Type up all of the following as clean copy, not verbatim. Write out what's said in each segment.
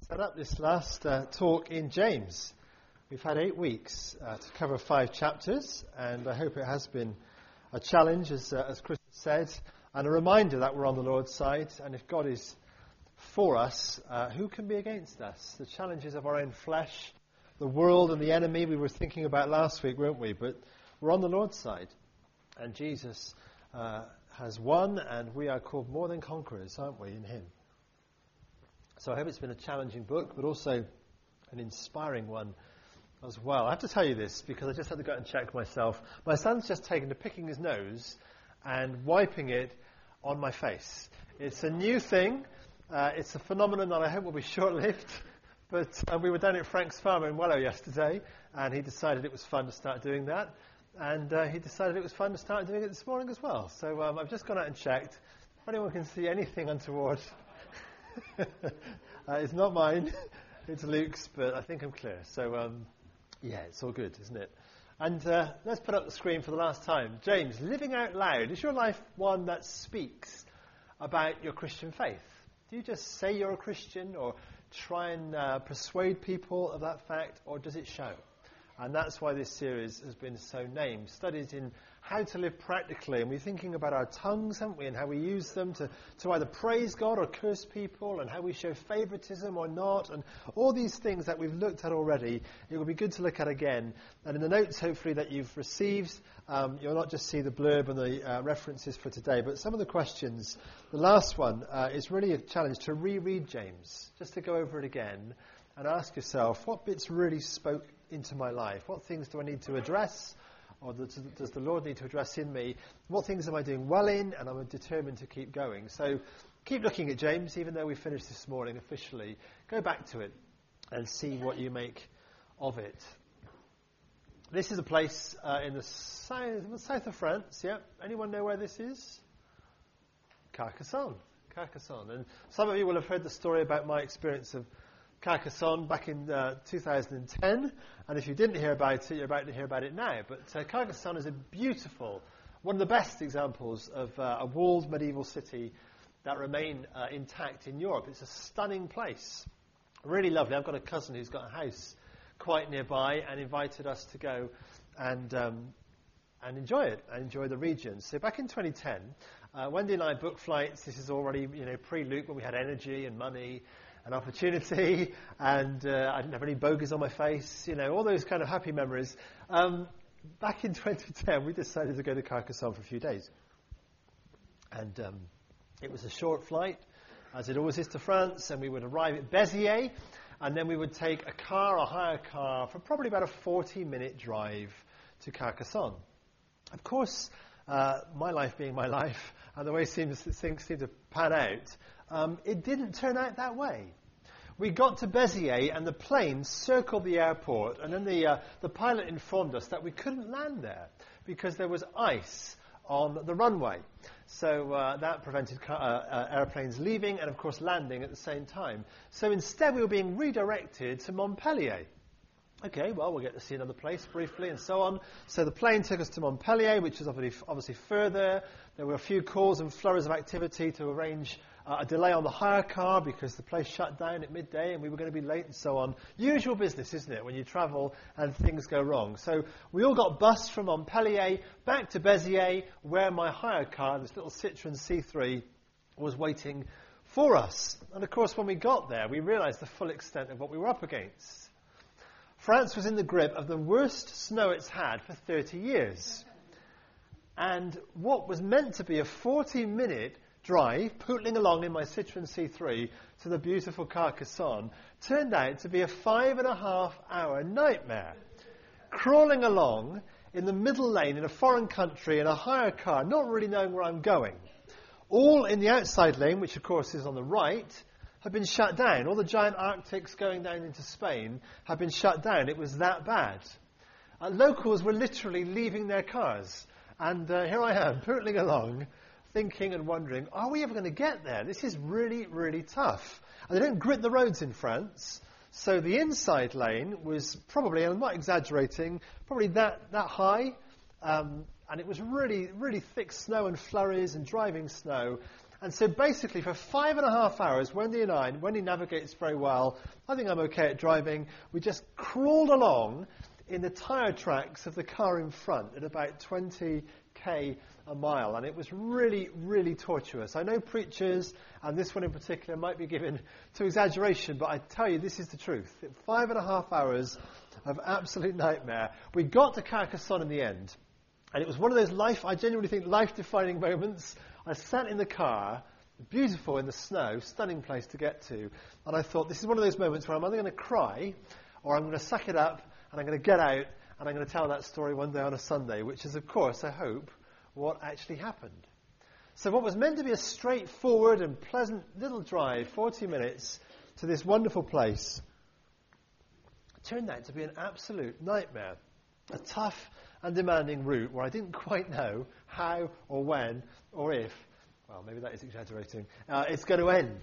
set up this last talk in James. We've had 8 weeks to cover 5 chapters, and I hope it has been a challenge, as Chris said, and a reminder that we're on the Lord's side, and if God is for us, who can be against us? The challenges of our own flesh, the world and the enemy we were thinking about last week, weren't we? But we're on the Lord's side, and Jesus has won, and we are called more than conquerors, aren't we, in Him? So I hope it's been a challenging book, but also an inspiring one as well. I have to tell you this because I just had to go out and check myself. My son's just taken to picking his nose and wiping it on my face. It's a new thing. It's a phenomenon that I hope will be short-lived. But we were down at Frank's farm in Wellow yesterday, and he decided it was fun to start doing that. And he decided it was fun to start doing it this morning as well. So I've just gone out and checked. If anyone can see anything untoward, it's not mine, it's Luke's, but I think I'm clear. So, yeah, it's all good, isn't it? And let's put up the screen for the last time. James, living out loud. Is your life one that speaks about your Christian faith? Do you just say you're a Christian or try and persuade people of that fact, or does it show? And that's why this series has been so named. Studies in how to live practically. And we're thinking about our tongues, haven't we, and how we use them to either praise God or curse people, and how we show favoritism or not, and all these things that we've looked at already. It will be good to look at again. And in the notes, hopefully, that you've received, you'll not just see the blurb and the references for today, but some of the questions. The last one is really a challenge to reread James, just to go over it again and ask yourself, what bits really spoke into my life? What things do I need to address, or does the Lord need to address in me? What things am I doing well in, and I'm determined to keep going? So keep looking at James, even though we finished this morning officially. Go back to it and see what you make of it. This is a place in the south of France. Yeah, anyone know where this is? Carcassonne. And some of you will have heard the story about my experience of Carcassonne back in 2010, and if you didn't hear about it, you're about to hear about it now. But Carcassonne is a beautiful, one of the best examples of a walled medieval city that remain intact in Europe. It's a stunning place, really lovely. I've got a cousin who's got a house quite nearby and invited us to go and enjoy it, and enjoy the region. So back in 2010, Wendy and I booked flights. This is already, pre-Luke, when we had energy and money and opportunity, and I didn't have any bogies on my face, all those kind of happy memories. Back in 2010, we decided to go to Carcassonne for a few days. And it was a short flight, as it always is to France, and we would arrive at Béziers, and then we would take a hire car, for probably about a 40-minute drive to Carcassonne. Of course, my life being my life, and the way things seem to pan out, it didn't turn out that way. We got to Béziers, and the plane circled the airport, and then the pilot informed us that we couldn't land there because there was ice on the runway. So that prevented airplanes leaving and, of course, landing at the same time. So instead, we were being redirected to Montpellier. Okay, well, we'll get to see another place briefly and so on. So the plane took us to Montpellier, which is obviously further. There were a few calls and flurries of activity to arrange a delay on the hire car because the place shut down at midday and we were going to be late and so on. Usual business, isn't it, when you travel and things go wrong? So we all got bussed from Montpellier back to Béziers, where my hire car, this little Citroën C3, was waiting for us. And of course, when we got there, we realised the full extent of what we were up against. France was in the grip of the worst snow it's had for 30 years. And what was meant to be a 40-minute drive, pootling along in my Citroën C3 to the beautiful Carcassonne, turned out to be a 5.5-hour nightmare. Crawling along in the middle lane in a foreign country in a hire car, not really knowing where I'm going. All in the outside lane, which of course is on the right, had been shut down. All the giant Arctics going down into Spain had been shut down. It was that bad. Locals were literally leaving their cars. And here I am, pootling along, thinking and wondering, are we ever going to get there? This is really, really tough. And they don't grit the roads in France. So the inside lane was probably, and I'm not exaggerating, probably that high. And it was really, really thick snow and flurries and driving snow. And so basically for 5.5 hours, Wendy and I, and Wendy navigates very well, I think I'm okay at driving, we just crawled along in the tyre tracks of the car in front at about 20k a mile. And it was really, really tortuous. I know preachers, and this one in particular, might be given to exaggeration, but I tell you, this is the truth. 5.5 hours of absolute nightmare. We got to Carcassonne in the end. And it was one of those I genuinely think, life-defining moments. I sat in the car, beautiful in the snow, stunning place to get to. And I thought, this is one of those moments where I'm either going to cry, or I'm going to suck it up, and I'm going to get out, and I'm going to tell that story one day on a Sunday, which is, of course, I hope, what actually happened. So what was meant to be a straightforward and pleasant little drive, 40 minutes, to this wonderful place, turned out to be an absolute nightmare. A tough and demanding route where I didn't quite know how or when or if, well, maybe that is exaggerating, it's going to end.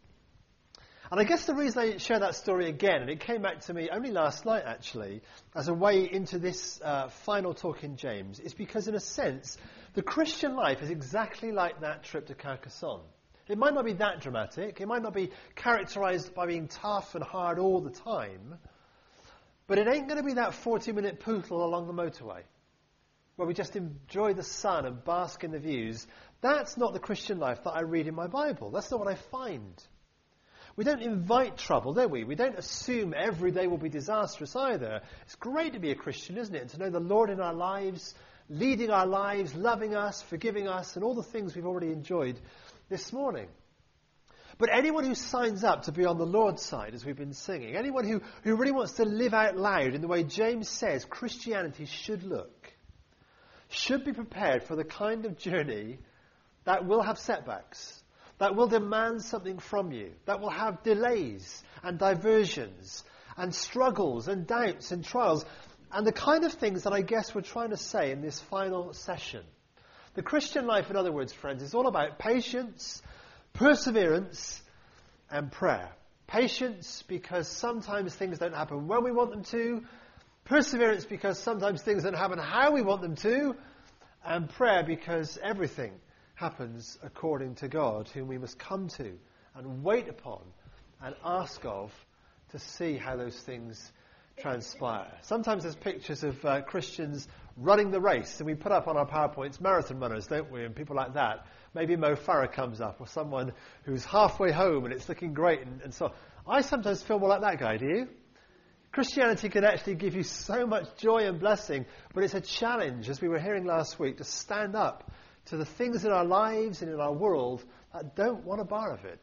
And I guess the reason I share that story again, and it came back to me only last night actually, as a way into this final talk in James, is because in a sense, the Christian life is exactly like that trip to Carcassonne. It might not be that dramatic, it might not be characterized by being tough and hard all the time, but it ain't going to be that 40-minute poodle along the motorway where we just enjoy the sun and bask in the views. That's not the Christian life that I read in my Bible. That's not what I find. We don't invite trouble, do we? We don't assume every day will be disastrous either. It's great to be a Christian, isn't it? And to know the Lord in our lives, leading our lives, loving us, forgiving us, and all the things we've already enjoyed this morning. But anyone who signs up to be on the Lord's side, as we've been singing, anyone who really wants to live out loud in the way James says Christianity should look, should be prepared for the kind of journey that will have setbacks, that will demand something from you, that will have delays and diversions and struggles and doubts and trials, and the kind of things that I guess we're trying to say in this final session. The Christian life, in other words, friends, is all about patience, perseverance, and prayer. Patience because sometimes things don't happen when we want them to. Perseverance because sometimes things don't happen how we want them to. And prayer because everything happens according to God, whom we must come to and wait upon and ask of to see how those things transpire. Sometimes there's pictures of Christians running the race, and we put up on our PowerPoints marathon runners, don't we, and people like that. Maybe Mo Farah comes up, or someone who's halfway home and it's looking great, and so I sometimes feel more like that guy, do you? Christianity can actually give you so much joy and blessing, but it's a challenge, as we were hearing last week, to stand up to the things in our lives and in our world that don't want a bar of it.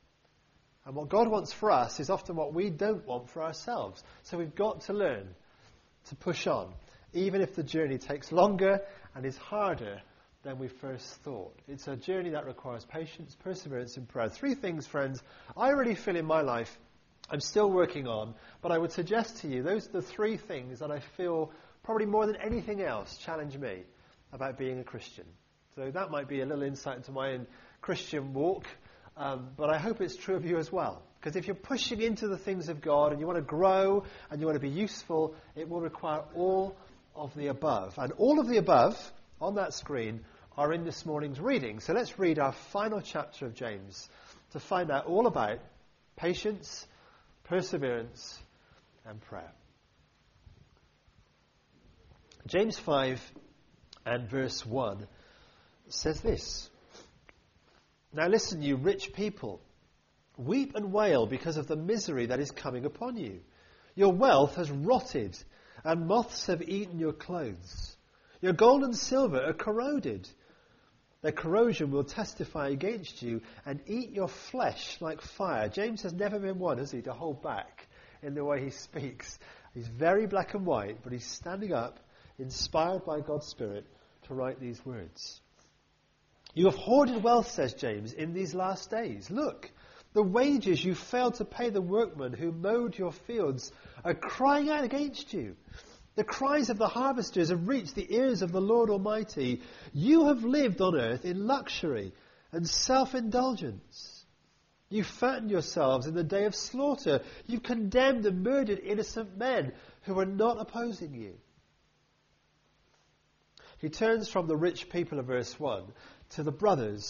And what God wants for us is often what we don't want for ourselves. So we've got to learn to push on, even if the journey takes longer and is harder than we first thought. It's a journey that requires patience, perseverance, and prayer. 3 things, friends, I really feel in my life I'm still working on, but I would suggest to you those are the 3 things that I feel probably more than anything else challenge me about being a Christian. So that might be a little insight into my own Christian walk, but I hope it's true of you as well. Because if you're pushing into the things of God and you want to grow and you want to be useful, it will require all of the above. And all of the above on that screen are in this morning's reading. So let's read our final chapter of James to find out all about patience, perseverance, and prayer. James 5 and verse 1 says this: "Now listen, you rich people, weep and wail because of the misery that is coming upon you. Your wealth has rotted, and moths have eaten your clothes. Your gold and silver are corroded. Their corrosion will testify against you and eat your flesh like fire." James has never been one, has he, to hold back in the way he speaks. He's very black and white, but he's standing up, inspired by God's Spirit, to write these words. "You have hoarded wealth," says James, "in these last days. Look, the wages you failed to pay the workmen who mowed your fields are crying out against you. The cries of the harvesters have reached the ears of the Lord Almighty. You have lived on earth in luxury and self-indulgence. You fattened yourselves in the day of slaughter. You condemned and murdered innocent men who were not opposing you." He turns from the rich people of verse 1 to the brothers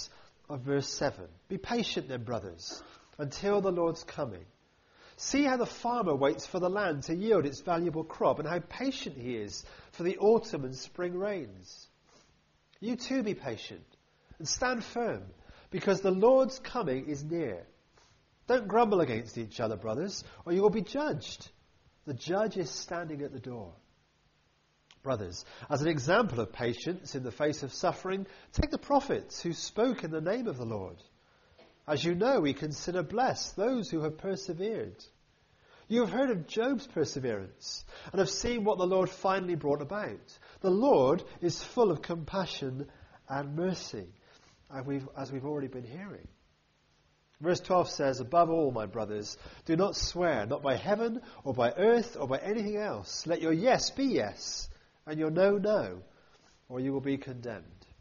of verse 7. Be patient then, brothers, until the Lord's coming. See how the farmer waits for the land to yield its valuable crop, and how patient he is for the autumn and spring rains. You too be patient and stand firm, because the Lord's coming is near. Don't grumble against each other, brothers, or you will be judged. The judge is standing at the door. Brothers, as an example of patience in the face of suffering, take the prophets who spoke in the name of the Lord. As you know, we consider blessed those who have persevered. You have heard of Job's perseverance and have seen what the Lord finally brought about. The Lord is full of compassion and mercy, as we've already been hearing. Verse 12 says, above all, my brothers, do not swear, not by heaven or by earth or by anything else. Let your yes be yes and your no, no, or you will be condemned.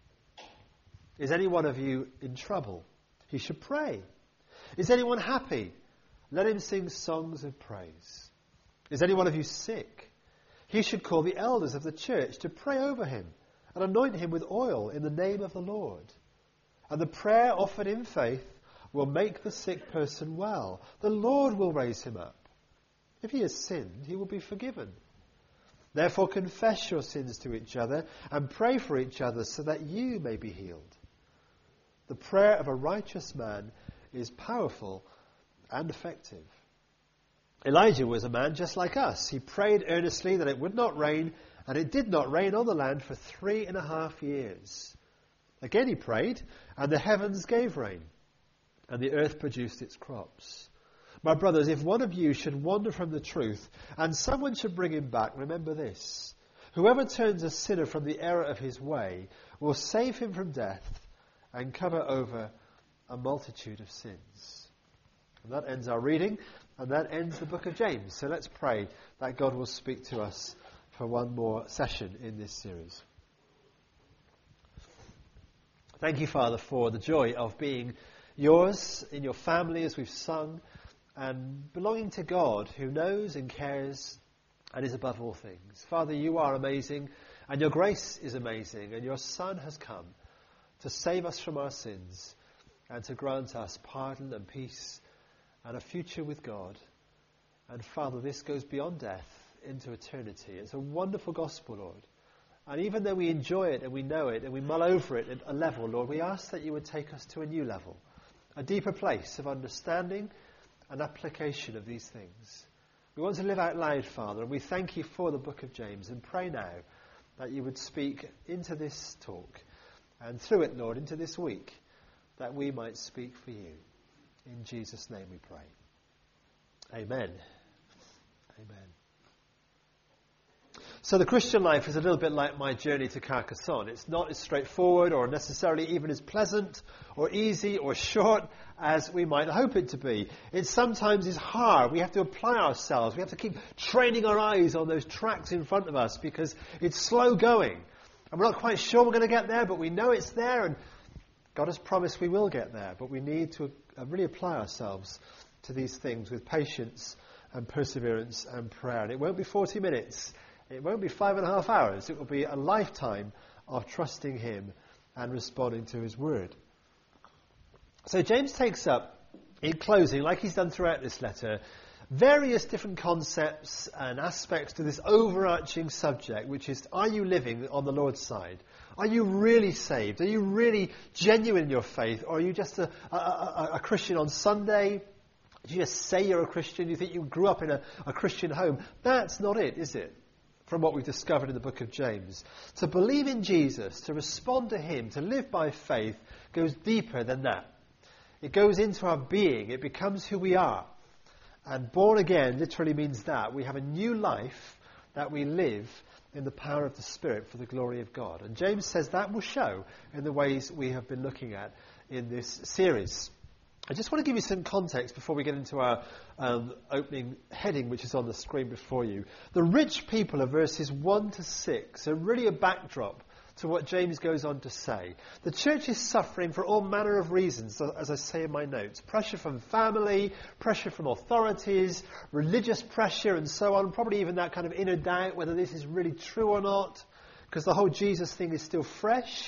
Is any one of you in trouble? He should pray. Is anyone happy? Let him sing songs of praise. Is any one of you sick? He should call the elders of the church to pray over him and anoint him with oil in the name of the Lord. And the prayer offered in faith will make the sick person well. The Lord will raise him up. If he has sinned, he will be forgiven. Therefore confess your sins to each other and pray for each other so that you may be healed. The prayer of a righteous man is powerful and effective. Elijah was a man just like us. He prayed earnestly that it would not rain, and it did not rain on the land for 3.5 years. Again he prayed, and the heavens gave rain, and the earth produced its crops. My brothers, if one of you should wander from the truth, and someone should bring him back, remember this. Whoever turns a sinner from the error of his way will save him from death and cover over a multitude of sins. And that ends our reading, and that ends the book of James. So let's pray that God will speak to us for one more session in this series. Thank you, Father, for the joy of being yours in your family as we've sung, and belonging to God who knows and cares and is above all things. Father, you are amazing, and your grace is amazing, and your Son has come to save us from our sins and to grant us pardon and peace and a future with God. And Father, this goes beyond death into eternity. It's a wonderful gospel, Lord. And even though we enjoy it and we know it and we mull over it at a level, Lord, we ask that you would take us to a new level, a deeper place of understanding and application of these things. We want to live out loud, Father, and we thank you for the book of James and pray now that you would speak into this talk and through it, Lord, into this week, that we might speak for you. In Jesus' name we pray. Amen. Amen. So the Christian life is a little bit like my journey to Carcassonne. It's not as straightforward or necessarily even as pleasant or easy or short as we might hope it to be. It sometimes is hard. We have to apply ourselves. We have to keep training our eyes on those tracks in front of us because it's slow going. And we're not quite sure we're going to get there, but we know it's there, and God has promised we will get there. But we need to really apply ourselves to these things with patience and perseverance and prayer. And it won't be 40 minutes. It won't be 5.5 hours. It will be a lifetime of trusting him and responding to his word. So James takes up, in closing, like he's done throughout this letter, various different concepts and aspects to this overarching subject, which is, are you living on the Lord's side? Are you really saved? Are you really genuine in your faith? Or are you just a Christian on Sunday? Do you just say you're a Christian? You think you grew up in a Christian home? That's not it, is it? From what we've discovered in the book of James. To believe in Jesus, to respond to him, to live by faith, goes deeper than that. It goes into our being. It becomes who we are. And born again literally means that. We have a new life that we live in the power of the Spirit for the glory of God. And James says that will show in the ways we have been looking at in this series. I just want to give you some context before we get into our opening heading, which is on the screen before you. The rich people of verses 1 to 6 are really a backdrop to what James goes on to say. The church is suffering for all manner of reasons, as I say in my notes. Pressure from family, pressure from authorities, religious pressure and so on. Probably even that kind of inner doubt whether this is really true or not. Because the whole Jesus thing is still fresh.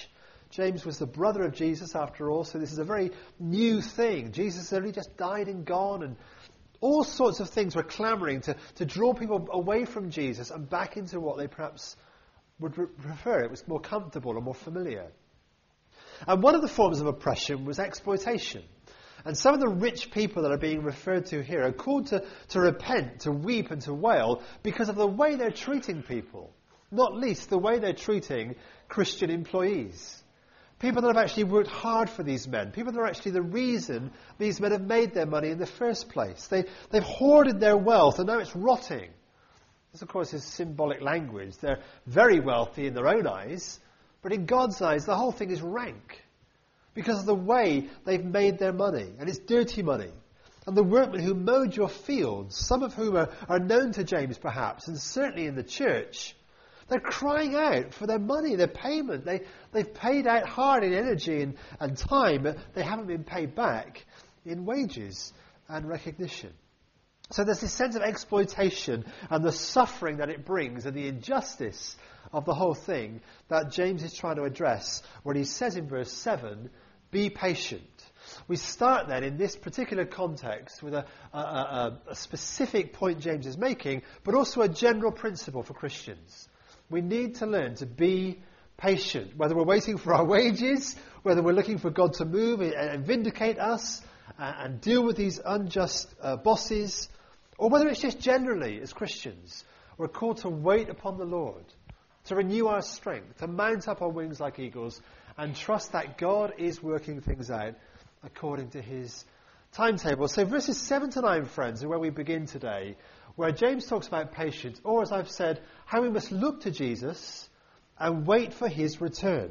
James was the brother of Jesus after all, so this is a very new thing. Jesus had only just died and gone, and all sorts of things were clamouring to draw people away from Jesus and back into what they perhaps would prefer. It was more comfortable or more familiar. And one of the forms of oppression was exploitation. And some of the rich people that are being referred to here are called to repent, to weep and to wail because of the way they're treating people. Not least the way they're treating Christian employees. People that have actually worked hard for these men. People that are actually the reason these men have made their money in the first place. They've hoarded their wealth and now it's rotting. This, of course, is symbolic language. They're very wealthy in their own eyes, but in God's eyes, the whole thing is rank because of the way they've made their money. And it's dirty money. And the workmen who mowed your fields, some of whom are known to James perhaps, and certainly in the church, they're crying out for their money, their payment. They've paid out hard in energy and time, but they haven't been paid back in wages and recognition. So there's this sense of exploitation and the suffering that it brings and the injustice of the whole thing that James is trying to address when he says in verse 7, be patient. We start then in this particular context with a specific point James is making, but also a general principle for Christians. We need to learn to be patient, whether we're waiting for our wages, whether we're looking for God to move and vindicate us and deal with these unjust bosses, or whether it's just generally as Christians, we're called to wait upon the Lord, to renew our strength, to mount up on wings like eagles, and trust that God is working things out according to his timetable. So verses 7 to 9, friends, are where we begin today, where James talks about patience, or as I've said, how we must look to Jesus and wait for his return.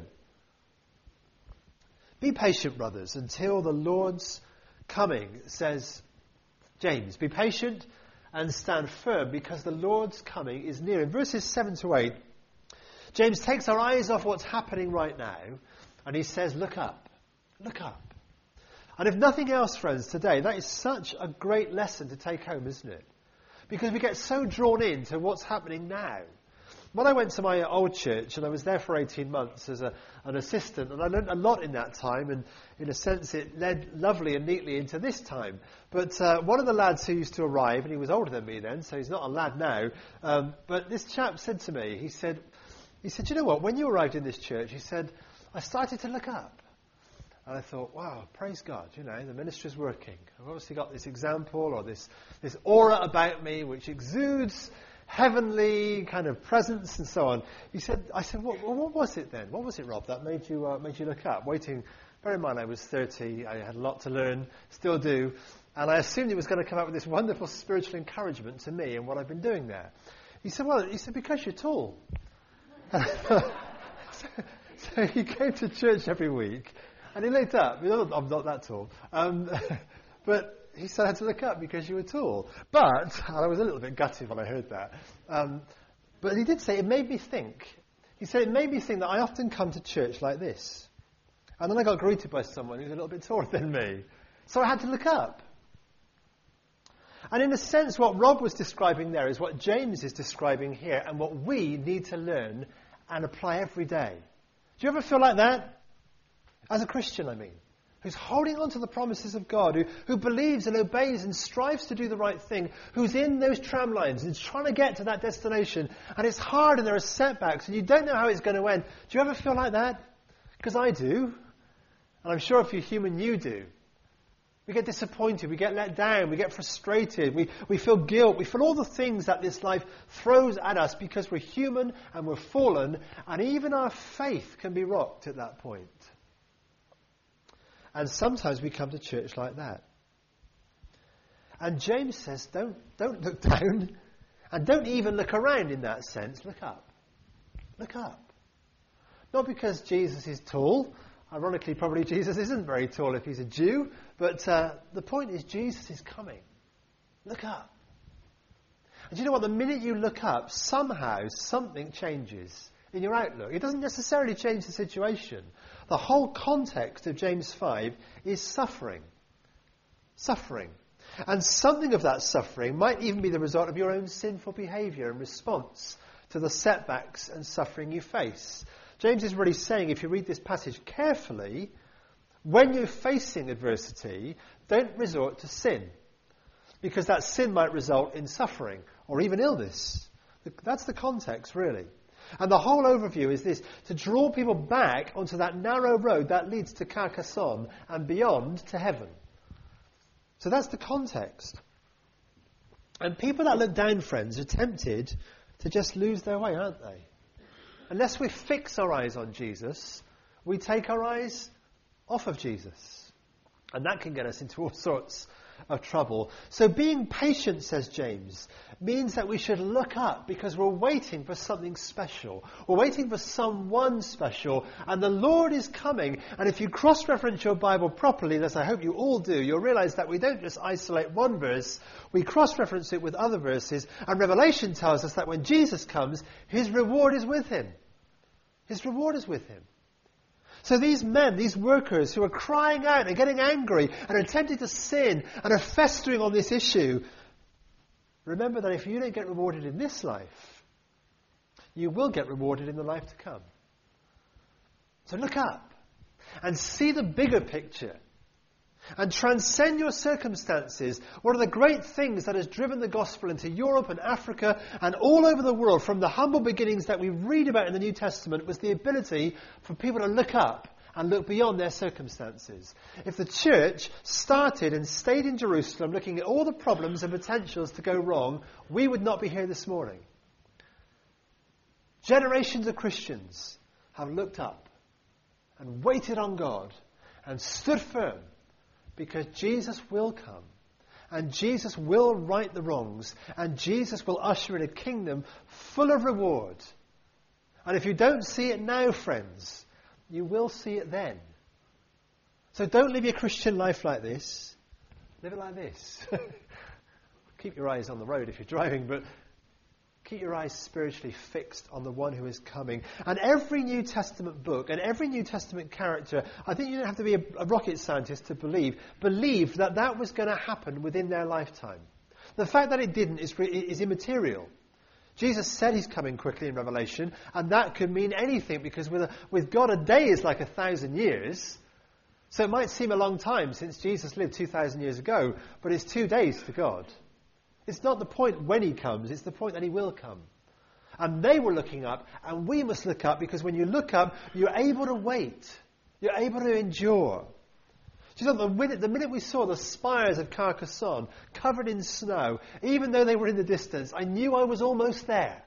Be patient, brothers, until the Lord's coming, says James. Be patient and stand firm because the Lord's coming is near. In verses 7 to 8, James takes our eyes off what's happening right now and he says, look up, look up. And if nothing else, friends, today, that is such a great lesson to take home, isn't it? Because we get so drawn into what's happening now. When I went to my old church, and I was there for 18 months as an assistant, and I learned a lot in that time, and in a sense it led lovely and neatly into this time. But one of the lads who used to arrive, and he was older than me then, so he's not a lad now, but this chap said to me, he said, you know what, when you arrived in this church, he said, I started to look up. And I thought, wow, praise God, you know, the ministry's working. I've obviously got this example or this aura about me which exudes heavenly kind of presence and so on. I said, what was it then? What was it, Rob, that made you look up? Waiting, bear in mind I was 30, I had a lot to learn, still do, and I assumed he was going to come up with this wonderful spiritual encouragement to me and what I've been doing there. He said, because you're tall. So he came to church every week. And he looked up. I'm not that tall. But he said I had to look up because you were tall. But, and I was a little bit gutted when I heard that. But he did say, it made me think. He said, it made me think that I often come to church like this. And then I got greeted by someone who's a little bit taller than me. So I had to look up. And in a sense, what Rob was describing there is what James is describing here and what we need to learn and apply every day. Do you ever feel like that? As a Christian, I mean, who's holding on to the promises of God, who believes and obeys and strives to do the right thing, who's in those tram lines and is trying to get to that destination, and it's hard and there are setbacks and you don't know how it's going to end. Do you ever feel like that? Because I do. And I'm sure if you're human, you do. We get disappointed, we get let down, we get frustrated, we feel guilt, we feel all the things that this life throws at us because we're human and we're fallen, and even our faith can be rocked at that point. And sometimes we come to church like that. And James says, don't look down, and don't even look around in that sense. Look up. Look up. Not because Jesus is tall. Ironically, probably Jesus isn't very tall if he's a Jew. But the point is, Jesus is coming. Look up. And you know what? The minute you look up, somehow something changes in your outlook. It doesn't necessarily change the situation. The whole context of James 5 is suffering. Suffering. And something of that suffering might even be the result of your own sinful behaviour in response to the setbacks and suffering you face. James is really saying, if you read this passage carefully, when you're facing adversity, don't resort to sin. Because that sin might result in suffering or even illness. That's the context, really. And the whole overview is this, to draw people back onto that narrow road that leads to Carcassonne and beyond to heaven. So that's the context. And people that look down, friends, are tempted to just lose their way, aren't they? Unless we fix our eyes on Jesus, we take our eyes off of Jesus. And that can get us into all sorts of trouble. So being patient, says James, means that we should look up because we're waiting for something special. We're waiting for someone special, and the Lord is coming. And if you cross-reference your Bible properly, as I hope you all do, you'll realize that we don't just isolate one verse, we cross-reference it with other verses, and Revelation tells us that when Jesus comes, his reward is with him. His reward is with him. So these men, these workers who are crying out and getting angry and are tempted to sin and are festering on this issue, remember that if you don't get rewarded in this life, you will get rewarded in the life to come. So look up and see the bigger picture and transcend your circumstances. One of the great things that has driven the gospel into Europe and Africa and all over the world from the humble beginnings that we read about in the New Testament was the ability for people to look up and look beyond their circumstances. If the church started and stayed in Jerusalem looking at all the problems and potentials to go wrong, we would not be here this morning. Generations of Christians have looked up and waited on God and stood firm, because Jesus will come, and Jesus will right the wrongs, and Jesus will usher in a kingdom full of reward. And if you don't see it now, friends, you will see it then. So don't live your Christian life like this. Live it like this. Keep your eyes on the road if you're driving, but keep your eyes spiritually fixed on the one who is coming. And every New Testament book and every New Testament character, I think you don't have to be a rocket scientist to believed that that was going to happen within their lifetime. The fact that it didn't is immaterial. Jesus said he's coming quickly in Revelation, and that could mean anything, because with God a day is like 1,000 years. So it might seem a long time since Jesus lived 2,000 years ago, but it's 2 days to God. It's not the point when he comes, it's the point that he will come. And they were looking up, and we must look up, because when you look up, you're able to wait. You're able to endure. Do you know, the minute we saw the spires of Carcassonne covered in snow, even though they were in the distance, I knew I was almost there.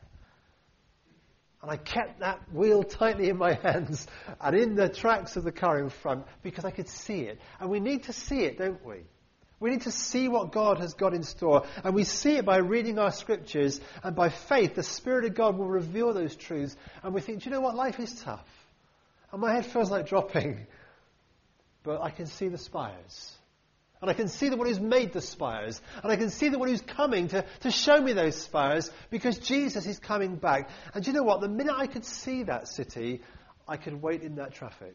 And I kept that wheel tightly in my hands and in the tracks of the car in front, because I could see it. And we need to see it, don't we? We need to see what God has got in store. And we see it by reading our scriptures, and by faith, the Spirit of God will reveal those truths. And we think, do you know what? Life is tough. And my head feels like dropping. But I can see the spires. And I can see the one who's made the spires. And I can see the one who's coming to show me those spires, because Jesus is coming back. And do you know what? The minute I could see that city, I could wait in that traffic.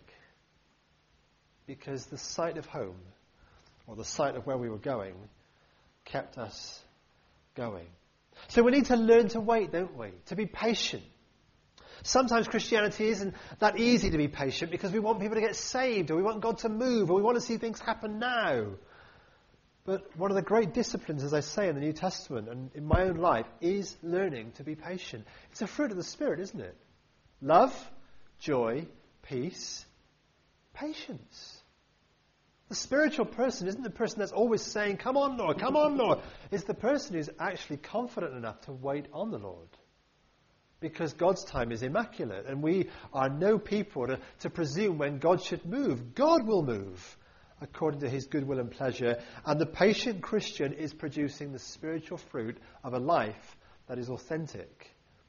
Because the sight of home, or the sight of where we were going, kept us going. So we need to learn to wait, don't we? To be patient. Sometimes Christianity isn't that easy to be patient, because we want people to get saved, or we want God to move, or we want to see things happen now. But one of the great disciplines, as I say, in the New Testament and in my own life, is learning to be patient. It's a fruit of the Spirit, isn't it? Love, joy, peace, patience. The spiritual person isn't the person that's always saying, come on, Lord, come on, Lord. It's the person who's actually confident enough to wait on the Lord. Because God's time is immaculate, and we are no people to presume when God should move. God will move according to his good will and pleasure. And the patient Christian is producing the spiritual fruit of a life that is authentic.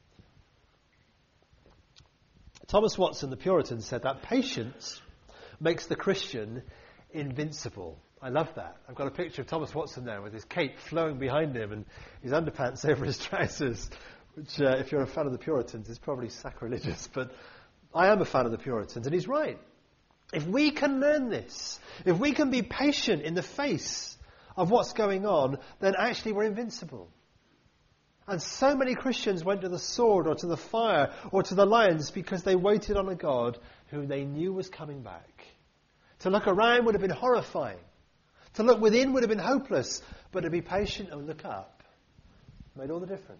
Thomas Watson, the Puritan, said that patience makes the Christian invincible. I love that. I've got a picture of Thomas Watson there with his cape flowing behind him and his underpants over his trousers, which, if you're a fan of the Puritans, is probably sacrilegious. But I am a fan of the Puritans, and he's right. If we can learn this, if we can be patient in the face of what's going on, then actually we're invincible. And so many Christians went to the sword or to the fire or to the lions because they waited on a God who they knew was coming back. To look around would have been horrifying. To look within would have been hopeless. But to be patient and look up made all the difference.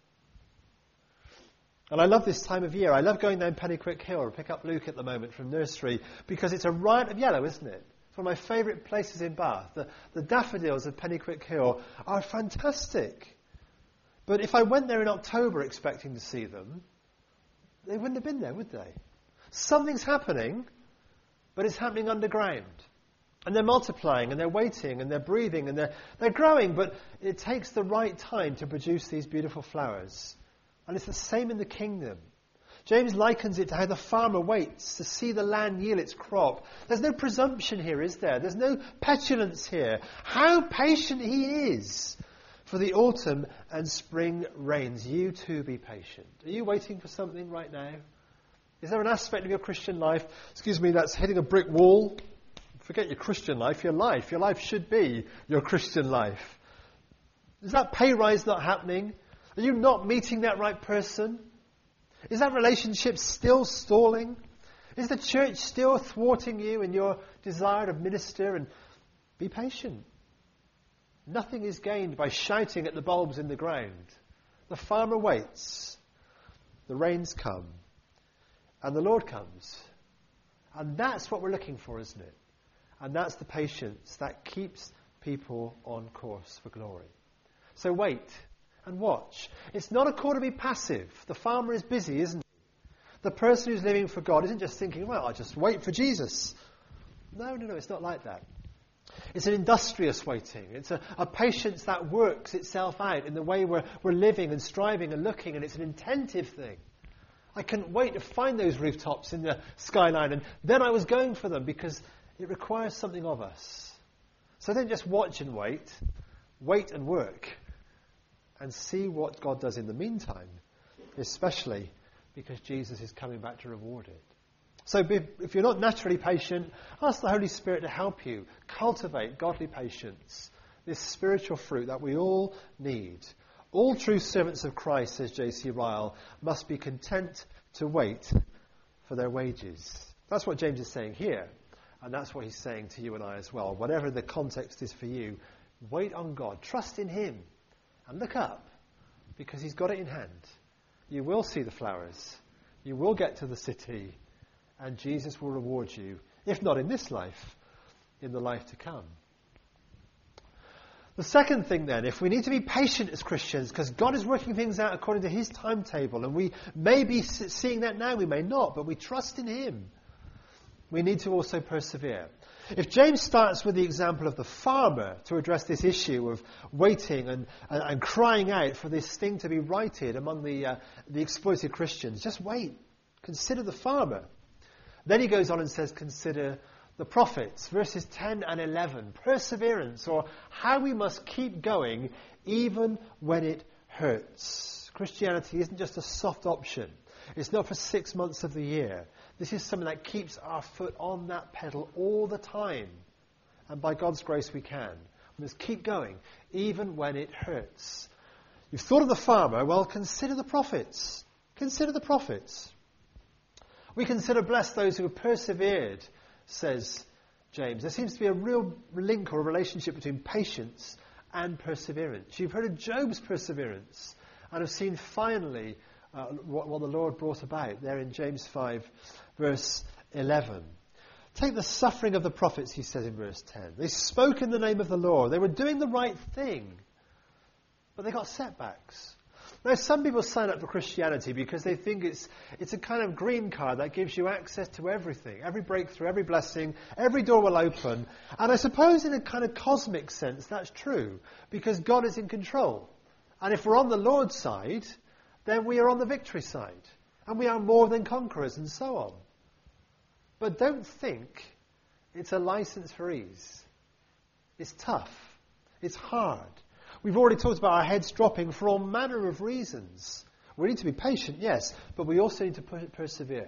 And I love this time of year. I love going down Pennyquick Hill to pick up Luke at the moment from nursery because it's a riot of yellow, isn't it? It's one of my favourite places in Bath. The daffodils of Pennyquick Hill are fantastic. But if I went there in October expecting to see them, they wouldn't have been there, would they? Something's happening, but it's happening underground. And they're multiplying, and they're waiting, and they're breathing, and they're growing, but it takes the right time to produce these beautiful flowers. And it's the same in the kingdom. James likens it to how the farmer waits to see the land yield its crop. There's no presumption here, is there? There's no petulance here. How patient he is for the autumn and spring rains. You too be patient. Are you waiting for something right now? Is there an aspect of your Christian life, that's hitting a brick wall? Forget your Christian life, your life. Your life should be your Christian life. Is that pay rise not happening? Are you not meeting that right person? Is that relationship still stalling? Is the church still thwarting you in your desire to minister? And be patient. Nothing is gained by shouting at the bulbs in the ground. The farmer waits. The rains come. And the Lord comes. And that's what we're looking for, isn't it? And that's the patience that keeps people on course for glory. So wait and watch. It's not a call to be passive. The farmer is busy, isn't he? The person who's living for God isn't just thinking, well, I'll just wait for Jesus. No, it's not like that. It's an industrious waiting. It's a patience that works itself out in the way we're living and striving and looking, and it's an intentive thing. I couldn't wait to find those rooftops in the skyline, and then I was going for them because it requires something of us. So don't just watch and wait and work, and see what God does in the meantime, especially because Jesus is coming back to reward it. So if you're not naturally patient, ask the Holy Spirit to help you cultivate godly patience, this spiritual fruit that we all need. All true servants of Christ, says J.C. Ryle, must be content to wait for their wages. That's what James is saying here, and that's what he's saying to you and I as well. Whatever the context is for you, wait on God, trust in him, and look up, because he's got it in hand. You will see the flowers. You will get to the city. And Jesus will reward you, if not in this life, in the life to come. The second thing then, if we need to be patient as Christians, because God is working things out according to his timetable, and we may be seeing that now, we may not, but we trust in him. We need to also persevere. If James starts with the example of the farmer to address this issue of waiting and crying out for this thing to be righted among the exploited Christians, just wait. Consider the farmer. Then he goes on and says, consider the prophets. Verses 10 and 11. Perseverance, or how we must keep going even when it hurts. Christianity isn't just a soft option. It's not for 6 months of the year. This is something that keeps our foot on that pedal all the time. And by God's grace we can. We must keep going, even when it hurts. You've thought of the farmer, well, consider the prophets. Consider the prophets. We consider blessed those who have persevered, says James. There seems to be a real link or a relationship between patience and perseverance. You've heard of Job's perseverance and have seen finally what the Lord brought about there in James 5, verse 11. Take the suffering of the prophets, he says in verse 10. They spoke in the name of the Lord. They were doing the right thing, but they got setbacks. Now, some people sign up for Christianity because they think it's a kind of green card that gives you access to everything, every breakthrough, every blessing, every door will open. And I suppose in a kind of cosmic sense that's true, because God is in control. And if we're on the Lord's side, then we are on the victory side. And we are more than conquerors and so on. But don't think it's a license for ease. It's tough. It's hard. We've already talked about our heads dropping for all manner of reasons. We need to be patient, yes, but we also need to persevere.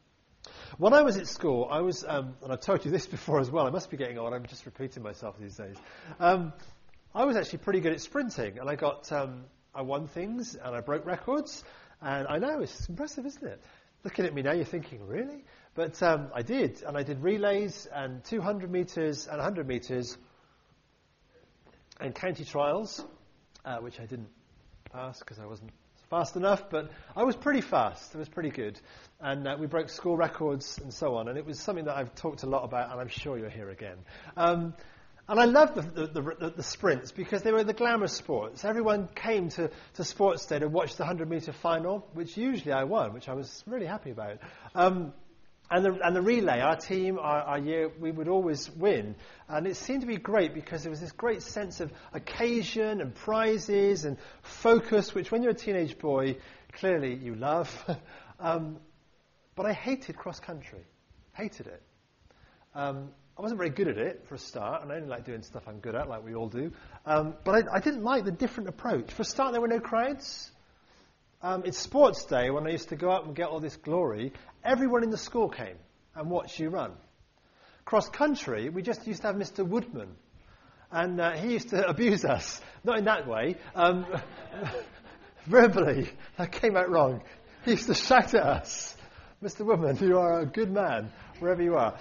When I was at school, I was, and I've told you this before as well, I must be getting old, I'm just repeating myself these days. I was actually pretty good at sprinting, and I I won things and I broke records. And I know, it's impressive, isn't it? Looking at me now, you're thinking, really? But I did. And I did relays and 200 metres and 100 metres and county trials, which I didn't pass because I wasn't fast enough. But I was pretty fast. It was pretty good. And we broke school records and so on. And it was something that I've talked a lot about, and I'm sure you'll hear again. And I loved the sprints because they were the glamour sports. Everyone came to Sports Day to watch the 100-metre final, which usually I won, which I was really happy about. And the relay, our team, our year, we would always win. And it seemed to be great because there was this great sense of occasion and prizes and focus, which when you're a teenage boy, clearly you love. But I hated cross-country. Hated it. I wasn't very good at it for a start, and I only like doing stuff I'm good at, like we all do. But I didn't like the different approach. For a start, there were no crowds. It's Sports Day, when I used to go up and get all this glory, everyone in the school came and watched you run. Cross country, we just used to have Mr. Woodman, and he used to abuse us. Not in that way. Verbally, that came out wrong. He used to shout at us. Mr. Woodman, you are a good man, wherever you are.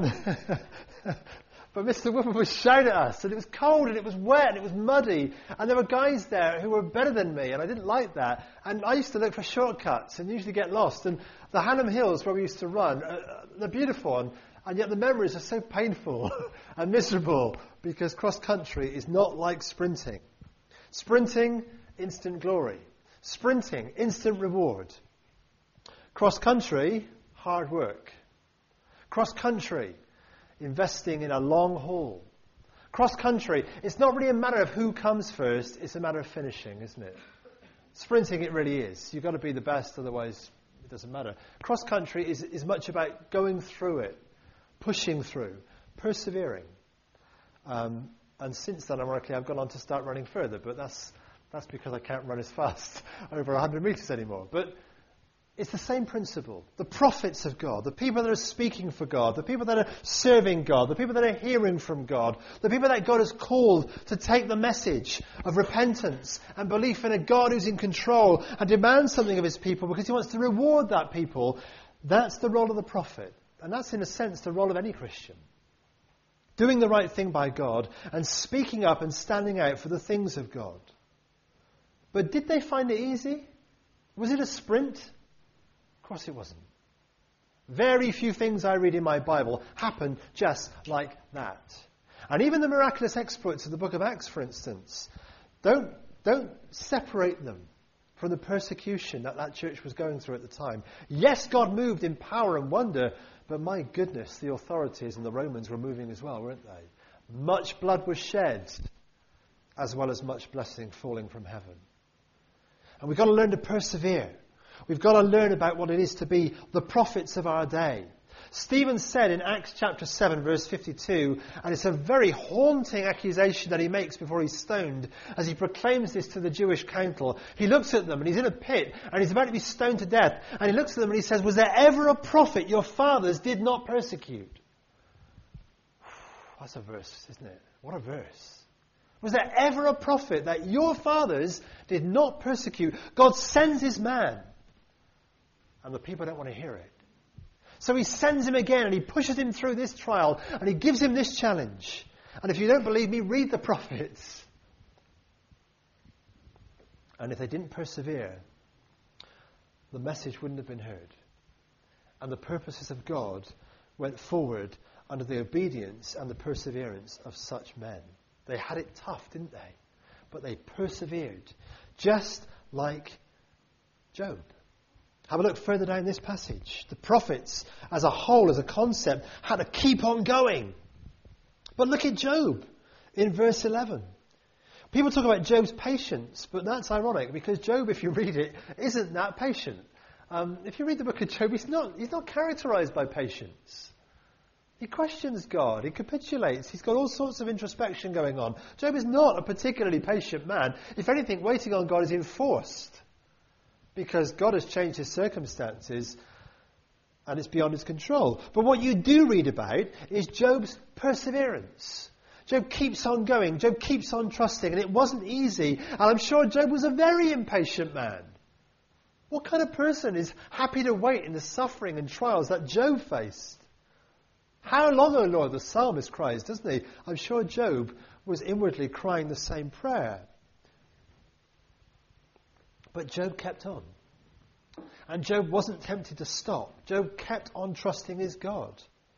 But Mr. Woodman would shout at us, and it was cold, and it was wet, and it was muddy, and there were guys there who were better than me, and I didn't like that. And I used to look for shortcuts and usually get lost. And the Hannam Hills, where we used to run, they're beautiful, and yet the memories are so painful and miserable because cross-country is not like sprinting. Sprinting, instant glory. Sprinting, instant reward. Cross-country, hard work. Cross-country, investing in a long haul. Cross-country, it's not really a matter of who comes first, it's a matter of finishing, isn't it? Sprinting, it really is. You've got to be the best, otherwise it doesn't matter. Cross-country is much about going through it, pushing through, persevering. And since then, ironically, I've gone on to start running further, but that's because I can't run as fast over 100 metres anymore. But it's the same principle. The prophets of God, the people that are speaking for God, the people that are serving God, the people that are hearing from God, the people that God has called to take the message of repentance and belief in a God who's in control and demands something of his people because he wants to reward that people. That's the role of the prophet. And that's, in a sense, the role of any Christian. Doing the right thing by God and speaking up and standing out for the things of God. But did they find it easy? Was it a sprint? Of course it wasn't. Very few things I read in my Bible happen just like that. And even the miraculous exploits of the book of Acts, for instance, don't separate them from the persecution that church was going through at the time. Yes, God moved in power and wonder, but my goodness, the authorities and the Romans were moving as well, weren't they? Much blood was shed, as well as much blessing falling from heaven. And we've got to learn to persevere. We've got to learn about what it is to be the prophets of our day. Stephen said in Acts chapter 7, verse 52, and it's a very haunting accusation that he makes before he's stoned, as he proclaims this to the Jewish council. He looks at them, and he's in a pit, and he's about to be stoned to death. And he looks at them, and he says, "Was there ever a prophet your fathers did not persecute?" That's a verse, isn't it? What a verse. Was there ever a prophet that your fathers did not persecute? God sends his man. And the people don't want to hear it. So he sends him again and he pushes him through this trial and he gives him this challenge. And if you don't believe me, read the prophets. And if they didn't persevere, the message wouldn't have been heard. And the purposes of God went forward under the obedience and the perseverance of such men. They had it tough, didn't they? But they persevered, just like Job. Have a look further down this passage. The prophets, as a whole, as a concept, had to keep on going. But look at Job in verse 11. People talk about Job's patience, but that's ironic because Job, if you read it, isn't that patient. If you read the book of Job, he's not characterized by patience. He questions God. He capitulates. He's got all sorts of introspection going on. Job is not a particularly patient man. If anything, waiting on God is enforced. Because God has changed his circumstances and it's beyond his control. But what you do read about is Job's perseverance. Job keeps on going. Job keeps on trusting. And it wasn't easy. And I'm sure Job was a very impatient man. What kind of person is happy to wait in the suffering and trials that Job faced? How long, O Lord, the psalmist cries, doesn't he? I'm sure Job was inwardly crying the same prayer. But Job kept on. And Job wasn't tempted to stop. Job kept on trusting his God.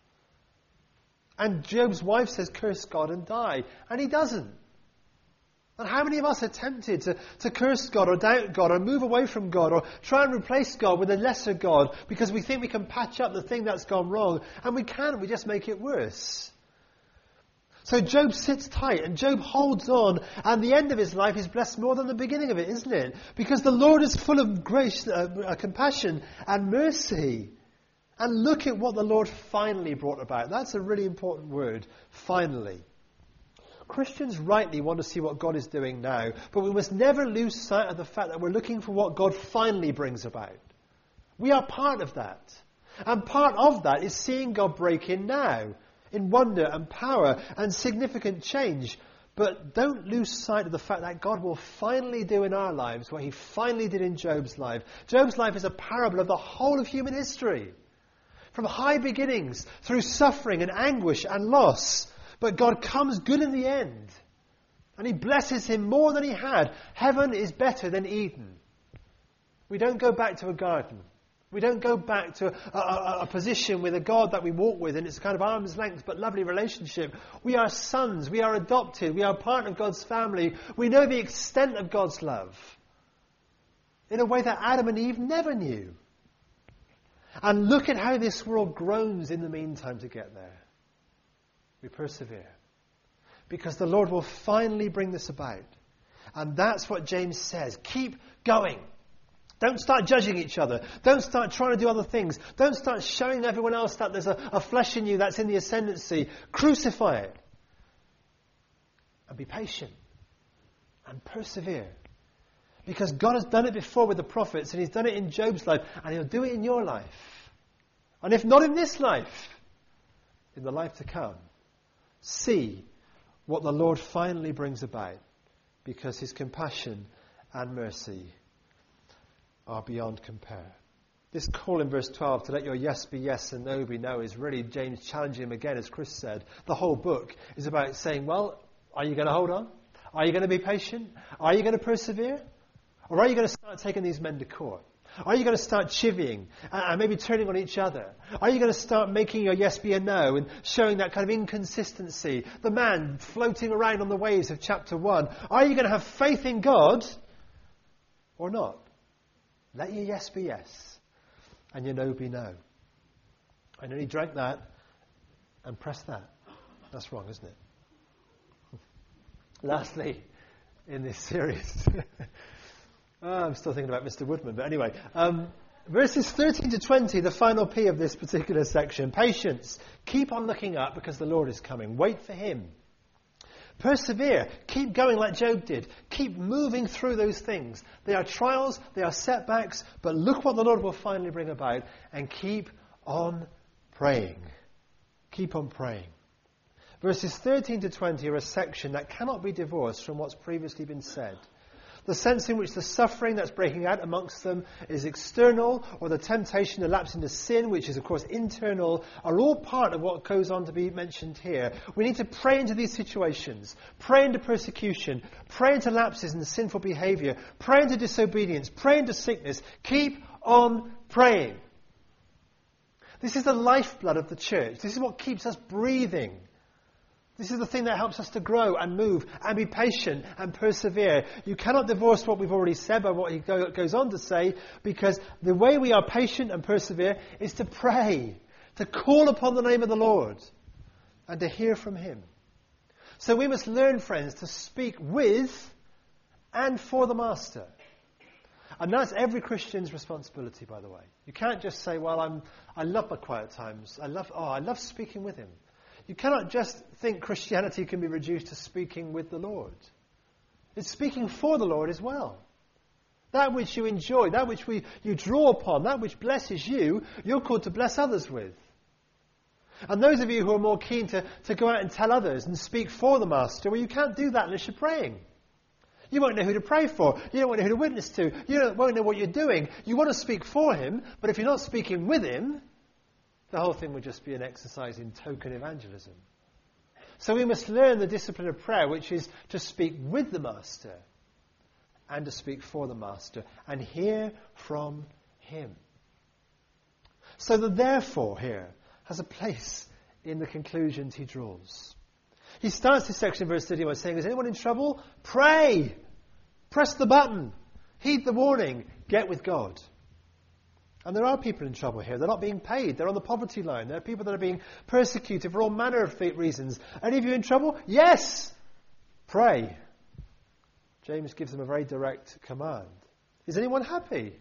And Job's wife says, curse God and die. And he doesn't. And how many of us are tempted to curse God or doubt God or move away from God or try and replace God with a lesser God because we think we can patch up the thing that's gone wrong? And we can't. We just make it worse. So Job sits tight and Job holds on, and the end of his life is blessed more than the beginning of it, isn't it? Because the Lord is full of grace, compassion and mercy. And look at what the Lord finally brought about. That's a really important word, finally. Christians rightly want to see what God is doing now, but we must never lose sight of the fact that we're looking for what God finally brings about. We are part of that. And part of that is seeing God break in now, in wonder and power and significant change. But don't lose sight of the fact that God will finally do in our lives what he finally did in Job's life. Job's life is a parable of the whole of human history. From high beginnings, through suffering and anguish and loss. But God comes good in the end. And he blesses him more than he had. Heaven is better than Eden. We don't go back to a garden. We don't go back to a position with a God that we walk with, and it's a kind of arm's length but lovely relationship. We are sons. We are adopted. We are part of God's family. We know the extent of God's love in a way that Adam and Eve never knew. And look at how this world groans in the meantime to get there. We persevere. Because the Lord will finally bring this about. And that's what James says. Keep going. Don't start judging each other. Don't start trying to do other things. Don't start showing everyone else that there's a flesh in you that's in the ascendancy. Crucify it. And be patient. And persevere. Because God has done it before with the prophets, and he's done it in Job's life, and he'll do it in your life. And if not in this life, in the life to come. See what the Lord finally brings about, because his compassion and mercy are beyond compare. This call in verse 12 to let your yes be yes and no be no is really James challenging him again, as Chris said. The whole book is about saying, well, are you going to hold on? Are you going to be patient? Are you going to persevere? Or are you going to start taking these men to court? Are you going to start chivying and maybe turning on each other? Are you going to start making your yes be a no and showing that kind of inconsistency? The man floating around on the waves of chapter 1. Are you going to have faith in God or not? Let your yes be yes and your no be no. I nearly drank that and pressed that. That's wrong, isn't it? Lastly, in this series, I'm still thinking about Mr. Woodman, but anyway, verses 13 to 20, the final P of this particular section. Patience. Keep on looking up because the Lord is coming. Wait for him. Persevere. Keep going like Job did. Keep moving through those things. They are trials, they are setbacks, but look what the Lord will finally bring about, and keep on praying. Keep on praying. Verses 13 to 20 are a section that cannot be divorced from what's previously been said. The sense in which the suffering that's breaking out amongst them is external, or the temptation to lapse into sin, which is of course internal, are all part of what goes on to be mentioned here. We need to pray into these situations, pray into persecution, pray into lapses in sinful behavior, pray into disobedience, pray into sickness. Keep on praying. This is the lifeblood of the church. This is what keeps us breathing. This is the thing that helps us to grow and move and be patient and persevere. You cannot divorce what we've already said by what he goes on to say, because the way we are patient and persevere is to pray, to call upon the name of the Lord and to hear from him. So we must learn, friends, to speak with and for the Master. And that's every Christian's responsibility, by the way. You can't just say, well, I love my quiet times. I love speaking with him. You cannot just think Christianity can be reduced to speaking with the Lord. It's speaking for the Lord as well. That which you enjoy, that which you draw upon, that which blesses you, you're called to bless others with. And those of you who are more keen to go out and tell others and speak for the Master, well, you can't do that unless you're praying. You won't know who to pray for. You don't know who to witness to. Won't know what you're doing. You want to speak for him, but if you're not speaking with him, the whole thing would just be an exercise in token evangelism. So we must learn the discipline of prayer, which is to speak with the Master and to speak for the Master and hear from him. So the therefore here has a place in the conclusions he draws. He starts this section in verse 31 saying, is anyone in trouble? Pray! Press the button. Heed the warning. Get with God. And there are people in trouble here. They're not being paid. They're on the poverty line. There are people that are being persecuted for all manner of reasons. Any of you in trouble? Yes! Pray. James gives them a very direct command. Is anyone happy?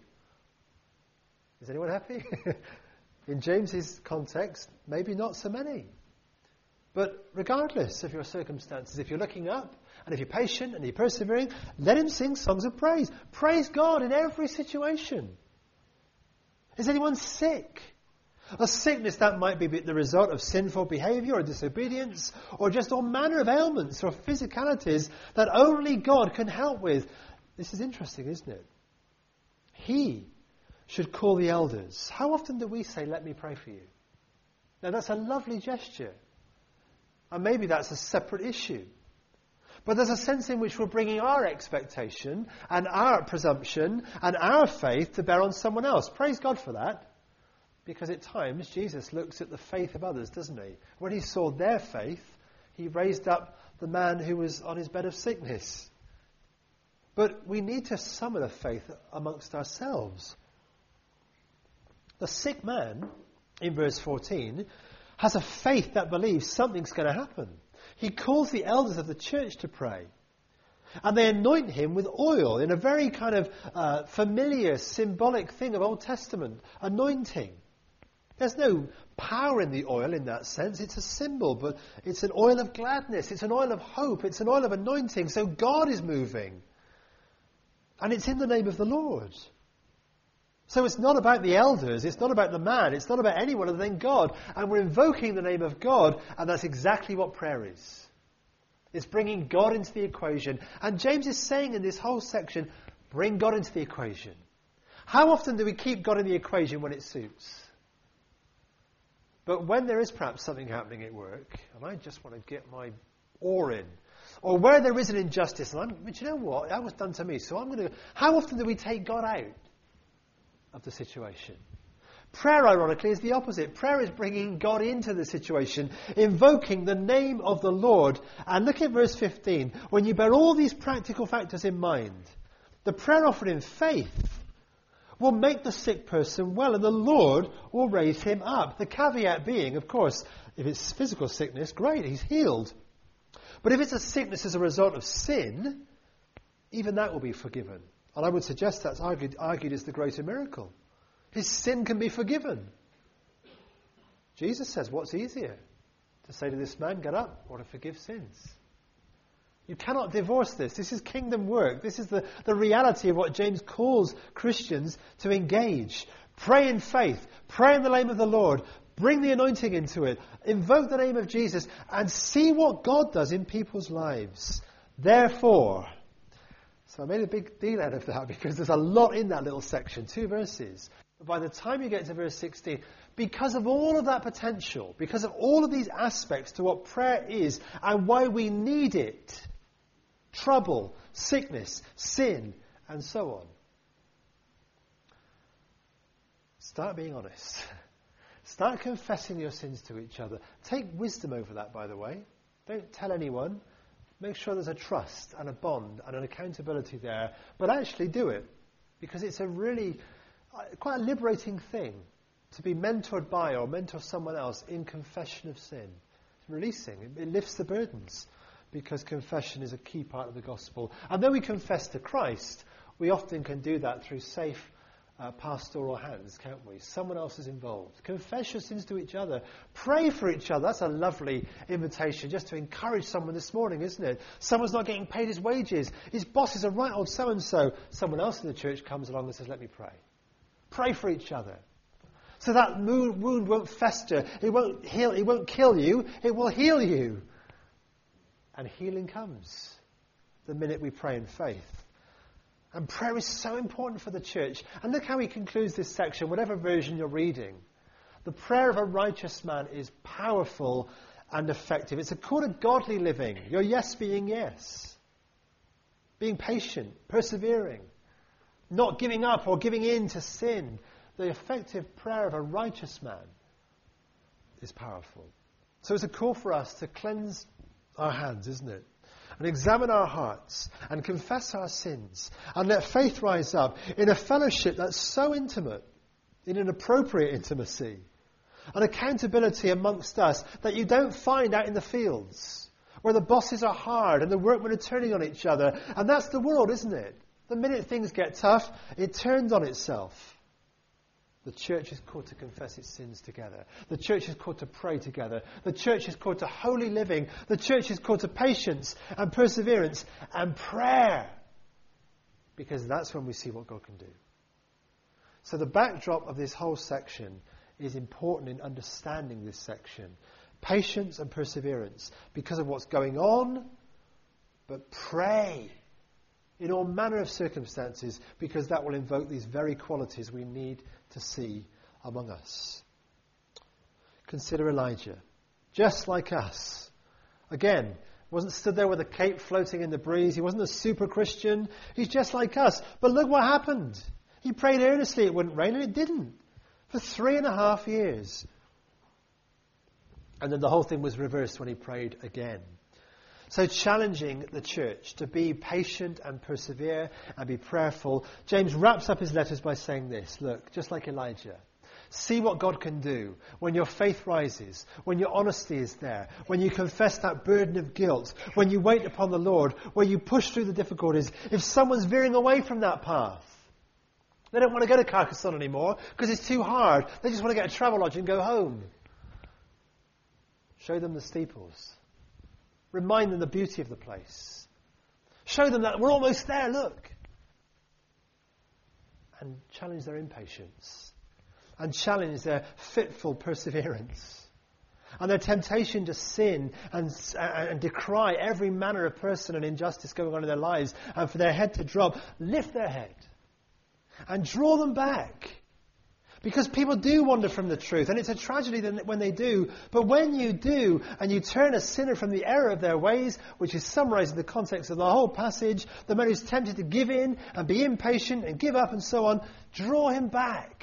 Is anyone happy? In James's context, maybe not so many. But regardless of your circumstances, if you're looking up, and if you're patient and you're persevering, let him sing songs of praise. Praise God in every situation. Is anyone sick? A sickness that might be the result of sinful behavior or disobedience, or just all manner of ailments or physicalities that only God can help with. This is interesting, isn't it? He should call the elders. How often do we say, let me pray for you? Now that's a lovely gesture. And maybe that's a separate issue. But there's a sense in which we're bringing our expectation and our presumption and our faith to bear on someone else. Praise God for that. Because at times Jesus looks at the faith of others, doesn't he? When he saw their faith, he raised up the man who was on his bed of sickness. But we need to summon a faith amongst ourselves. The sick man, in verse 14, has a faith that believes something's going to happen. He calls the elders of the church to pray. And they anoint him with oil in a very kind of familiar, symbolic thing of Old Testament anointing. There's no power in the oil in that sense. It's a symbol, but it's an oil of gladness. It's an oil of hope. It's an oil of anointing. So God is moving. And it's in the name of the Lord. So it's not about the elders, it's not about the man, it's not about anyone other than God. And we're invoking the name of God, and that's exactly what prayer is. It's bringing God into the equation. And James is saying in this whole section, bring God into the equation. How often do we keep God in the equation when it suits? But when there is perhaps something happening at work, and I just want to get my oar in, or where there is an injustice, but you know what, that was done to me, so I'm going to... How often do we take God out of the situation? Prayer, ironically, is the opposite. Prayer is bringing God into the situation, invoking the name of the Lord. And look at verse 15. When you bear all these practical factors in mind, the prayer offered in faith will make the sick person well, and the Lord will raise him up. The caveat being, of course, if it's physical sickness, great, he's healed. But if it's a sickness as a result of sin, even that will be forgiven. And I would suggest that's argued as the greater miracle. His sin can be forgiven. Jesus says, what's easier? To say to this man, get up, or to forgive sins? You cannot divorce this. This is kingdom work. This is the reality of what James calls Christians to engage. Pray in faith. Pray in the name of the Lord. Bring the anointing into it. Invoke the name of Jesus and see what God does in people's lives. Therefore... So I made a big deal out of that because there's a lot in that little section, 2 verses. But by the time you get to verse 16, because of all of that potential, because of all of these aspects to what prayer is and why we need it, trouble, sickness, sin, and so on, start being honest. Start confessing your sins to each other. Take wisdom over that, by the way. Don't tell anyone. Make sure there's a trust and a bond and an accountability there. But actually do it. Because it's a really, quite a liberating thing to be mentored by or mentor someone else in confession of sin. It's releasing. It lifts the burdens. Because confession is a key part of the gospel. And then we confess to Christ. We often can do that through safe pastoral hands, can't we? Someone else is involved. Confess your sins to each other. Pray for each other. That's a lovely invitation just to encourage someone this morning, isn't it? Someone's not getting paid his wages. His boss is a right old so-and-so. Someone else in the church comes along and says, let me pray. Pray for each other. So that wound won't fester. It won't heal. It won't kill you. It will heal you. And healing comes the minute we pray in faith. And prayer is so important for the church. And look how he concludes this section, whatever version you're reading. The prayer of a righteous man is powerful and effective. It's a call to godly living. Your yes being yes. Being patient, persevering. Not giving up or giving in to sin. The effective prayer of a righteous man is powerful. So it's a call for us to cleanse our hands, isn't it? And examine our hearts and confess our sins and let faith rise up in a fellowship that's so intimate, in an appropriate intimacy, an accountability amongst us that you don't find out in the fields where the bosses are hard and the workmen are turning on each other. And that's the world, isn't it? The minute things get tough, it turns on itself. The church is called to confess its sins together. The church is called to pray together. The church is called to holy living. The church is called to patience and perseverance and prayer. Because that's when we see what God can do. So the backdrop of this whole section is important in understanding this section. Patience and perseverance because of what's going on, but pray in all manner of circumstances because that will invoke these very qualities we need to see among us. Consider Elijah. Just like us. Again, wasn't stood there with a cape floating in the breeze. He wasn't a super Christian. He's just like us. But look what happened. He prayed earnestly it wouldn't rain, and it didn't. For 3.5 years. And then the whole thing was reversed when he prayed again. So challenging the church to be patient and persevere and be prayerful. James wraps up his letters by saying this. Look, just like Elijah. See what God can do when your faith rises, when your honesty is there, when you confess that burden of guilt, when you wait upon the Lord, when you push through the difficulties. If someone's veering away from that path, they don't want to go to Carcassonne anymore because it's too hard. They just want to get a Travelodge and go home. Show them the steeples. Remind them the beauty of the place. Show them that we're almost there, look. And challenge their impatience. And challenge their fitful perseverance. And their temptation to sin and decry every manner of person and injustice going on in their lives. And for their head to drop, lift their head. And draw them back. Because people do wander from the truth, and it's a tragedy when they do. But when you do, and you turn a sinner from the error of their ways, which is summarized in the context of the whole passage, the man who's tempted to give in and be impatient and give up and so on, draw him back.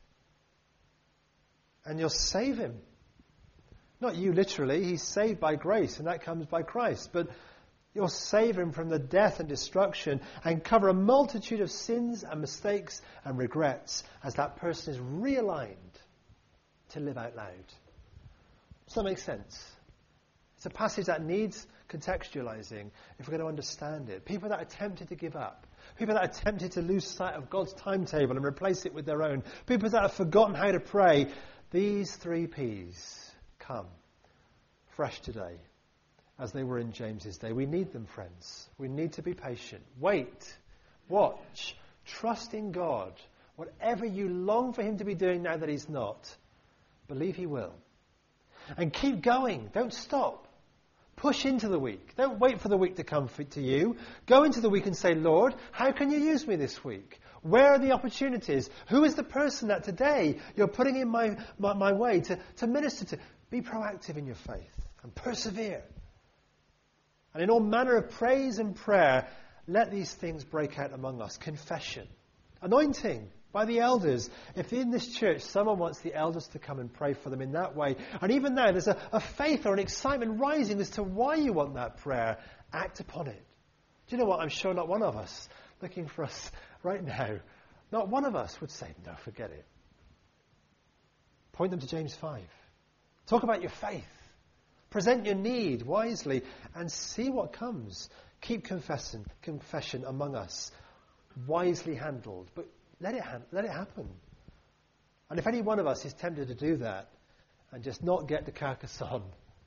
And you'll save him. Not you literally, he's saved by grace, and that comes by Christ. But you'll save him from the death and destruction and cover a multitude of sins and mistakes and regrets as that person is realigned to live out loud. Does that make sense? It's a passage that needs contextualizing if we're going to understand it. People that are tempted to give up. People that are tempted to lose sight of God's timetable and replace it with their own. People that have forgotten how to pray. These 3 P's come fresh today. As they were in James's day. We need them, friends. We need to be patient. Wait. Watch. Trust in God. Whatever you long for him to be doing now that he's not, believe he will. And keep going. Don't stop. Push into the week. Don't wait for the week to come to you. Go into the week and say, Lord, how can you use me this week? Where are the opportunities? Who is the person that today you're putting in my way to minister to? Be proactive in your faith and persevere. And in all manner of praise and prayer, let these things break out among us. Confession. Anointing by the elders. If in this church someone wants the elders to come and pray for them in that way, and even now there's a faith or an excitement rising as to why you want that prayer, act upon it. Do you know what? I'm sure not one of us, looking for us right now, not one of us would say, no, forget it. Point them to James 5. Talk about your faith. Present your need wisely and see what comes. Keep confession among us, wisely handled. But let it happen. And if any one of us is tempted to do that and just not get to Carcassonne,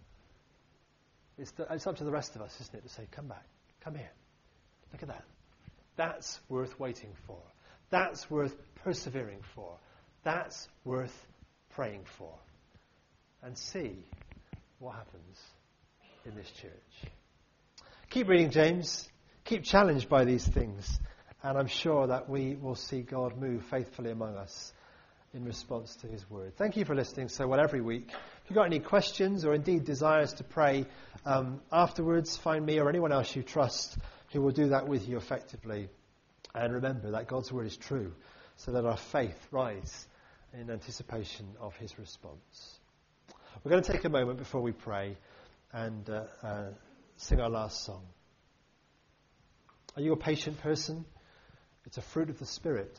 it's up to the rest of us, isn't it, to say, come back, come here. Look at that. That's worth waiting for. That's worth persevering for. That's worth praying for, and see what happens in this church. Keep reading James. Keep challenged by these things. And I'm sure that we will see God move faithfully among us in response to his word. Thank you for listening so well every week. If you've got any questions or indeed desires to pray afterwards, find me or anyone else you trust who will do that with you effectively. And remember that God's word is true, so let our faith rise in anticipation of his response. We're going to take a moment before we pray and sing our last song. Are you a patient person? It's a fruit of the Spirit.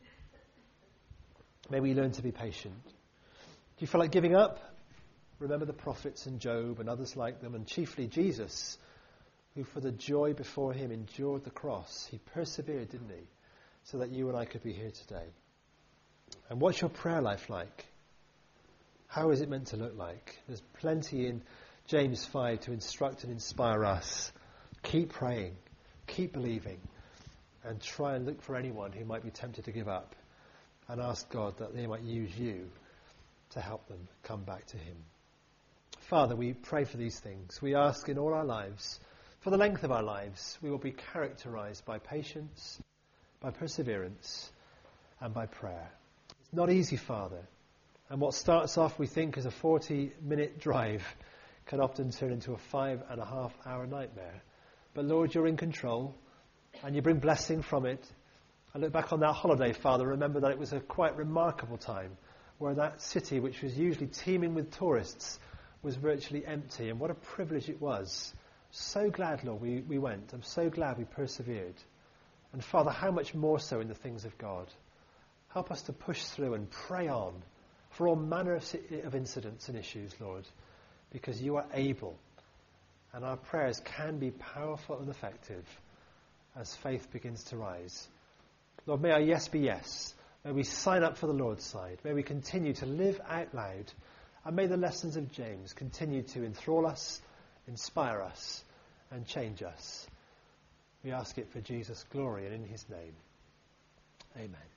May we learn to be patient. Do you feel like giving up? Remember the prophets and Job and others like them, and chiefly Jesus, who for the joy before him endured the cross. He persevered, didn't he? So that you and I could be here today. And what's your prayer life like? How is it meant to look like? There's plenty in James 5 to instruct and inspire us. Keep praying, keep believing, and try and look for anyone who might be tempted to give up, and ask God that they might use you to help them come back to him. Father, we pray for these things. We ask in all our lives, for the length of our lives, we will be characterized by patience, by perseverance, and by prayer. It's not easy, Father. And what starts off, we think, as a 40-minute drive can often turn into a 5.5-hour nightmare. But Lord, you're in control, and you bring blessing from it. I look back on that holiday, Father, remember that it was a quite remarkable time where that city, which was usually teeming with tourists, was virtually empty. And what a privilege it was. So glad, Lord, we went. I'm so glad we persevered. And Father, how much more so in the things of God. Help us to push through and pray on for all manner of incidents and issues, Lord, because you are able. And our prayers can be powerful and effective as faith begins to rise. Lord, may our yes be yes. May we sign up for the Lord's side. May we continue to live out loud. And may the lessons of James continue to enthrall us, inspire us, and change us. We ask it for Jesus' glory and in his name. Amen.